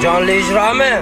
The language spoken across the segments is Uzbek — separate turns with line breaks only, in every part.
Jonli ijromi?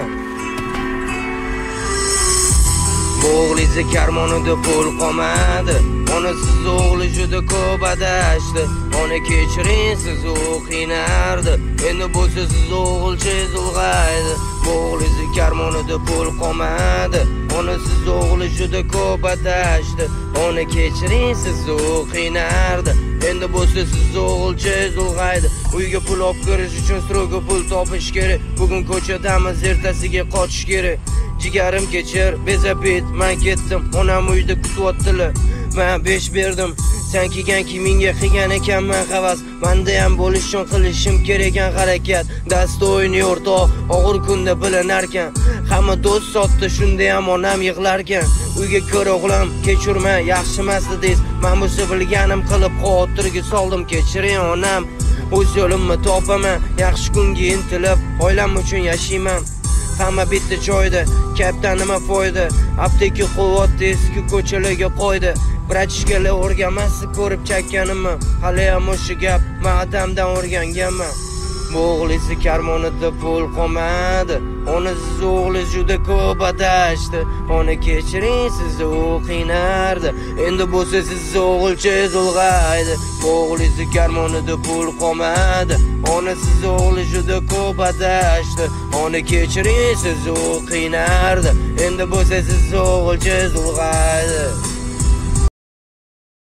O'g'lizi karmonida pul qolmadi. Onasiz o'g'li juda ko'p adashdi. Ona kechiring, siz u qiynardi. Endi bo'lsa siz o'g'ilchangiz ulg'aydi. O'g'lizi karmonida pul qolmadi. Onasiz o'g'li juda ko'p adashdi. Ona kechiring, siz u qiynardi. Endi bo'lsa siz o'g'ilchangiz ulg'aydi. Uyga pul olib kirish uchun stroga pul topish kerak. Bugun ko'chadamiz, ertasiga qochish kerak. Jigarim kechir, bezabit, men ketdim. Onam uyda kutyaptilar. Men 5 berdim. Sen kelgan kimingga qilgan ekanman havas. Menda ham bo'lish uchun qilishim kerak harakat. Dast o'yini o'rtoq, og'ir kunda bilinarkan. Hamma do'st sotdi, shunda ham onam yig'larkan. Uyga kir o'g'lim, kechirma, yaxshi emas dedingiz. Men bo'lsa bilganim qilib xotirga soldim, kechiring onam. O'z yo'limni topaman, yaxshi kunga intilib, oilam uchun yashayman. Hamma bitta joyda, kaptan nima foyda? Apteka quvvatni eski ko'chalarga qo'ydi. Brachkalar o'rganmasi ko'rib chakkanimni. Hali ham o'sha gap, men adamdan o'rganganman. O'g'lisi karmonida pul qolmadi. Onasiz o'g'li juda ko'p adashdi. Ona kechiring, siz u qiynardi. Endi bo'lsa siz o'g'ilchangiz ulg'aydi. O'g'lisi karmonida pul qolmadi. Onasiz o'g'li juda ko'p adashdi. Ona kechiring, siz u qiynardi. Endi bo'lsa siz o'g'ilchangiz ulg'aydi.